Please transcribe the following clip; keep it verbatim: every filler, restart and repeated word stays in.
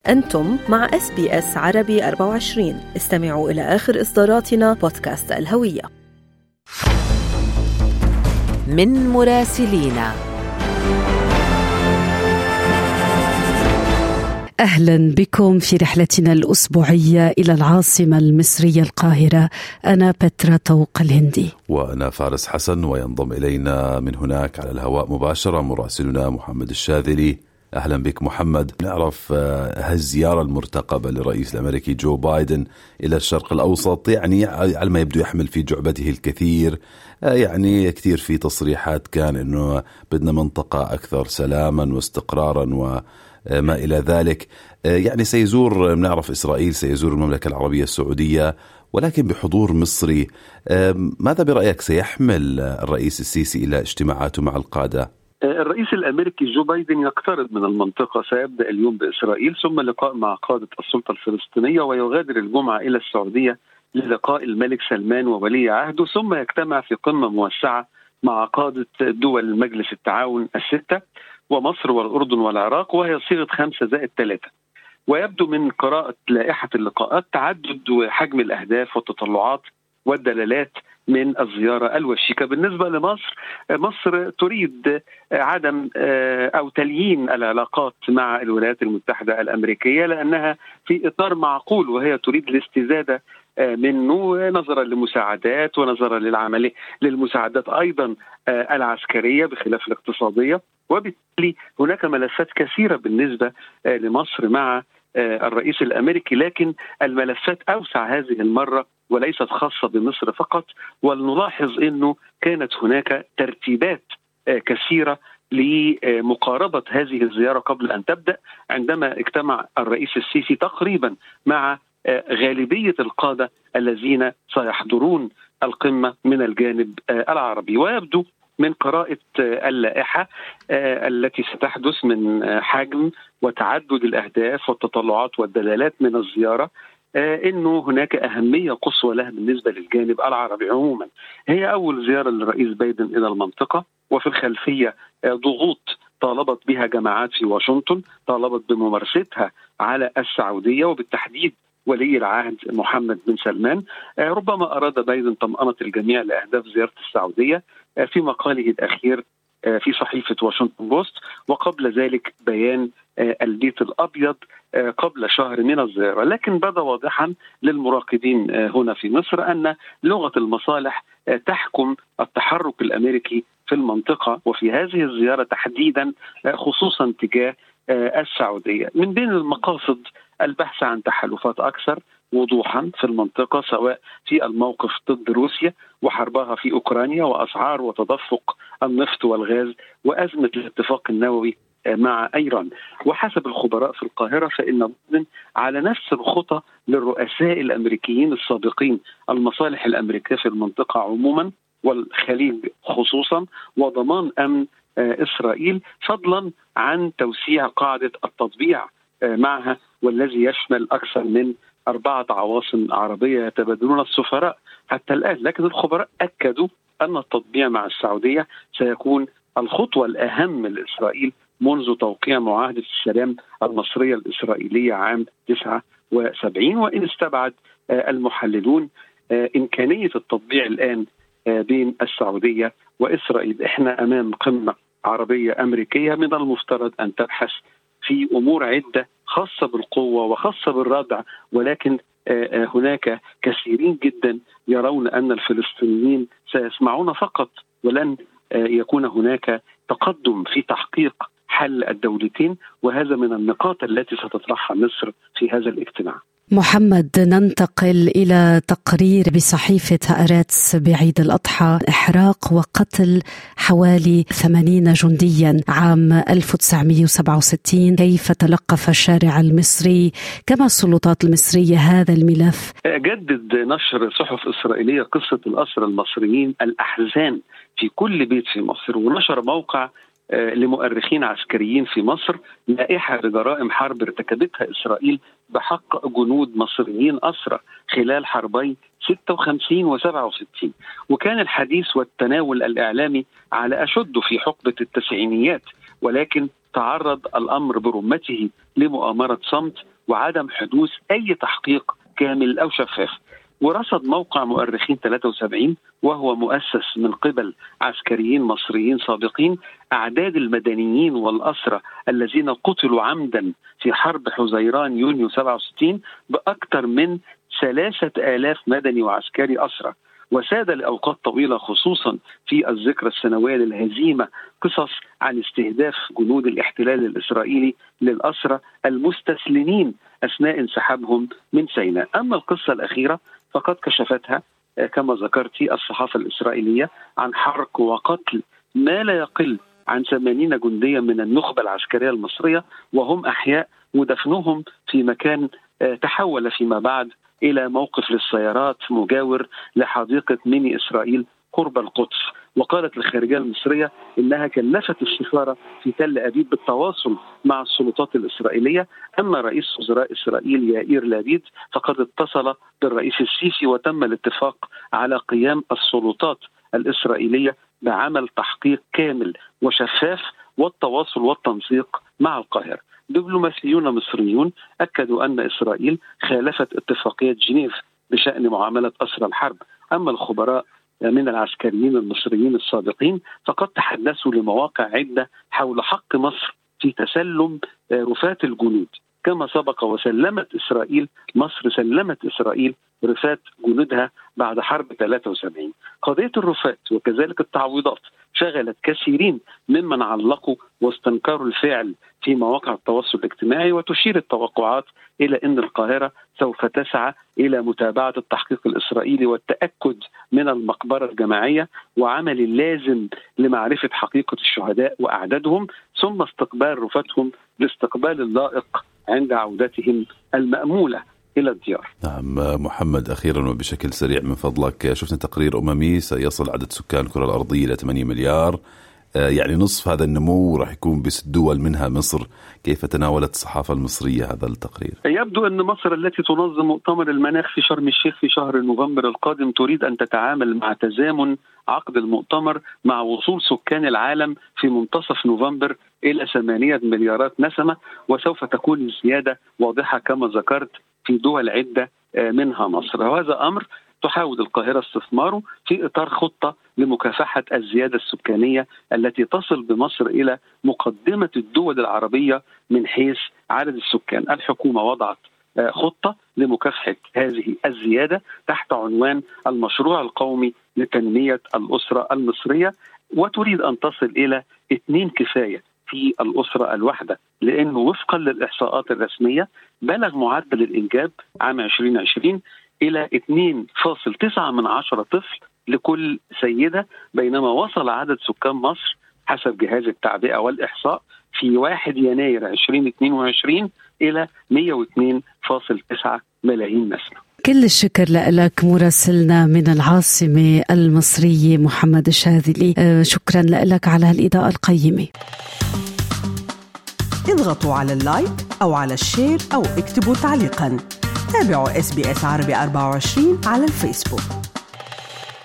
أنتم مع إس بي إس عربي أربعة وعشرين. استمعوا إلى آخر إصداراتنا بودكاست الهوية. من مراسلينا. أهلا بكم في رحلتنا الأسبوعية إلى العاصمة المصرية القاهرة. أنا بترا طوق الهندي، وأنا فارس حسن، وينضم إلينا من هناك على الهواء مباشرة مراسلنا محمد الشاذلي. أهلا بك محمد. نعرف هالزيارة المرتقبة للرئيس الأمريكي جو بايدن إلى الشرق الأوسط، يعني على ما يبدو يحمل في جعبته الكثير، يعني كثير في تصريحات كان إنه بدنا منطقة أكثر سلاما واستقرارا وما إلى ذلك. يعني سيزور، نعرف إسرائيل، سيزور المملكة العربية السعودية، ولكن بحضور مصري. ماذا برأيك سيحمل الرئيس السيسي إلى اجتماعاته مع القادة؟ الرئيس الأمريكي جو بايدن يقترب من المنطقة، سيبدأ اليوم بإسرائيل ثم لقاء مع قادة السلطة الفلسطينية، ويغادر الجمعة إلى السعودية للقاء الملك سلمان وولي عهده، ثم يجتمع في قمة موسعة مع قادة دول مجلس التعاون الستة ومصر والأردن والعراق، وهي صيغة خمسة زائد ثلاثة. ويبدو من قراءة لائحة اللقاءات تعدد حجم الأهداف والتطلعات والدلالات من الزيارة الوشيكة. بالنسبة لمصر، مصر تريد عدم أو تليين العلاقات مع الولايات المتحدة الأمريكية لأنها في إطار معقول، وهي تريد الاستزادة منه نظرا لمساعدات ونظرا للعملية للمساعدات أيضا العسكرية بخلاف الاقتصادية. وبالتالي هناك ملفات كثيرة بالنسبة لمصر مع الرئيس الأمريكي، لكن الملفات أوسع هذه المرة وليست خاصة بمصر فقط. ولنلاحظ أنه كانت هناك ترتيبات كثيرة لمقاربة هذه الزيارة قبل أن تبدأ، عندما اجتمع الرئيس السيسي تقريبا مع غالبية القادة الذين سيحضرون القمة من الجانب العربي. ويبدو من قراءة اللائحة التي ستحدث من حجم وتعدد الأهداف والتطلعات والدلالات من الزيارة إنه هناك أهمية قصوى لها بالنسبة للجانب العربي عموما. هي أول زيارة للرئيس بايدن إلى المنطقة، وفي الخلفية ضغوط طالبت بها جماعات في واشنطن، طالبت بممارستها على السعودية وبالتحديد ولي العهد محمد بن سلمان. ربما أراد بايدن طمأنة الجميع لأهداف زيارة السعودية في مقاله الأخير في صحيفة واشنطن بوست، وقبل ذلك بيان البيت الأبيض قبل شهر من الزيارة. لكن بدا واضحا للمراقبين هنا في مصر أن لغة المصالح تحكم التحرك الأمريكي في المنطقة، وفي هذه الزيارة تحديدا خصوصا تجاه السعودية. من بين المقاصد البحث عن تحالفات أكثر وضوحا في المنطقة، سواء في الموقف ضد روسيا وحربها في أوكرانيا وأسعار وتدفق النفط والغاز وأزمة الاتفاق النووي مع إيران. وحسب الخبراء في القاهرة فإن بايدن على نفس الخطى للرؤساء الأمريكيين السابقين، المصالح الأمريكية في المنطقة عموما والخليج خصوصا، وضمان أمن إسرائيل، فضلا عن توسيع قاعدة التطبيع معها، والذي يشمل أكثر من أربعة عواصم عربية يتبادلون السفراء حتى الآن. لكن الخبراء أكدوا أن التطبيع مع السعودية سيكون الخطوة الأهم لإسرائيل منذ توقيع معاهدة السلام المصرية الإسرائيلية عام تسعة وسبعين. وإن استبعد المحللون إمكانية التطبيع الآن بين السعودية وإسرائيل، إحنا أمام قمة عربية أمريكية من المفترض أن تبحث في أمور عدة خاصة بالقوة وخاصة بالردع، ولكن هناك كثيرين جدا يرون أن الفلسطينيين سيسمعون فقط، ولن يكون هناك تقدم في تحقيق حل الدولتين. وهذا من النقاط التي ستطرحها مصر في هذا الاجتماع. محمد، ننتقل إلى تقرير بصحيفة هآرتس بعيد الأضحى: إحراق وقتل حوالي ثمانين جنديا عام ألف وتسعمائة وسبعة وستين. كيف تلقف الشارع المصري كما السلطات المصرية هذا الملف؟ جدد نشر صحف إسرائيلية قصة الأسرى المصريين الأحزان في كل بيت في مصر، ونشر موقع لمؤرخين عسكريين في مصر لائحة بجرائم حرب ارتكبتها إسرائيل بحق جنود مصريين أسرى خلال حربي ستة وخمسين وسبعة وستين. وكان الحديث والتناول الإعلامي على أشده في حقبة التسعينيات، ولكن تعرض الأمر برمته لمؤامرة صمت وعدم حدوث أي تحقيق كامل أو شفاف. ورصد موقع مؤرخين ثلاثة وسبعين وهو مؤسس من قبل عسكريين مصريين سابقين أعداد المدنيين والأسرى الذين قتلوا عمدا في حرب حزيران يونيو سبعة وستين بأكثر من ثلاثة آلاف مدني وعسكري أسرى. وساد لأوقات طويلة خصوصا في الذكرى السنوية للهزيمة قصص عن استهداف جنود الاحتلال الإسرائيلي للأسرى المستسلمين أثناء انسحابهم من سيناء. أما القصة الأخيرة فقد كشفتها كما ذكرتي الصحافة الإسرائيلية عن حرق وقتل ما لا يقل عن ثمانين جنديا من النخبة العسكرية المصرية وهم أحياء، ودفنهم في مكان تحول فيما بعد إلى موقف للسيارات مجاور لحديقة ميني إسرائيل قرب القدس. وقالت الخارجية المصرية إنها كلفت السفارة في تل أبيب بالتواصل مع السلطات الإسرائيلية. أما رئيس وزراء إسرائيل يائير لابيد فقد اتصل بالرئيس السيسي وتم الاتفاق على قيام السلطات الإسرائيلية بعمل تحقيق كامل وشفاف والتواصل والتنسيق مع القاهرة. دبلوماسيون مصريون أكدوا أن إسرائيل خالفت اتفاقية جنيف بشأن معاملة أسرى الحرب. أما الخبراء من العسكريين المصريين السابقين فقد تحدثوا لمواقع عدة حول حق مصر في تسلم رفات الجنود، كما سبق وسلمت إسرائيل مصر سلمت إسرائيل رفات جنودها بعد حرب ثلاثة وسبعين. قضية الرفات وكذلك التعويضات شغلت كثيرين ممن علقوا واستنكروا الفعل في مواقع التواصل الاجتماعي، وتشير التوقعات إلى أن القاهرة سوف تسعى إلى متابعة التحقيق الإسرائيلي والتأكد من المقبرة الجماعية وعمل اللازم لمعرفة حقيقة الشهداء وأعدادهم، ثم استقبال رفاتهم باستقبال اللائق عند عودتهم المأمولة إلى الديار. نعم محمد، أخيرا وبشكل سريع من فضلك، شفنا تقرير أممي سيصل عدد سكان الكرة الأرضية إلى ثمانية مليار، يعني نصف هذا النمو راح يكون بست دول منها مصر. كيف تناولت الصحافة المصرية هذا التقرير؟ يبدو أن مصر التي تنظم مؤتمر المناخ في شرم الشيخ في شهر نوفمبر القادم تريد أن تتعامل مع تزامن عقد المؤتمر مع وصول سكان العالم في منتصف نوفمبر إلى ثمانية مليارات نسمة، وسوف تكون الزيادة واضحة كما ذكرت في دول عدة منها مصر. وهذا أمر تحاول القاهرة استثماره في إطار خطة لمكافحة الزيادة السكانية التي تصل بمصر إلى مقدمة الدول العربية من حيث عدد السكان. الحكومة وضعت خطة لمكافحة هذه الزيادة تحت عنوان المشروع القومي لتنمية الأسرة المصرية، وتريد أن تصل إلى اثنين كفاية في الأسرة الواحدة، لأنه وفقا للإحصاءات الرسمية بلغ معدل الإنجاب عام عشرين عشرين إلى اثنين فاصلة تسعة من عشرة طفل لكل سيدة، بينما وصل عدد سكان مصر حسب جهاز التعبئة والإحصاء في واحد يناير عشرين اثنين وعشرين إلى مئة واثنين فاصلة تسعة ملايين نسمة. كل الشكر لك مراسلنا من العاصمة المصرية محمد الشاذلي، شكرا لك على هالإضاءة القيمة. اضغطوا على اللايك أو على الشير أو اكتبوا تعليقا. تابعوا إس بي إس عربي أربعة وعشرين على الفيسبوك.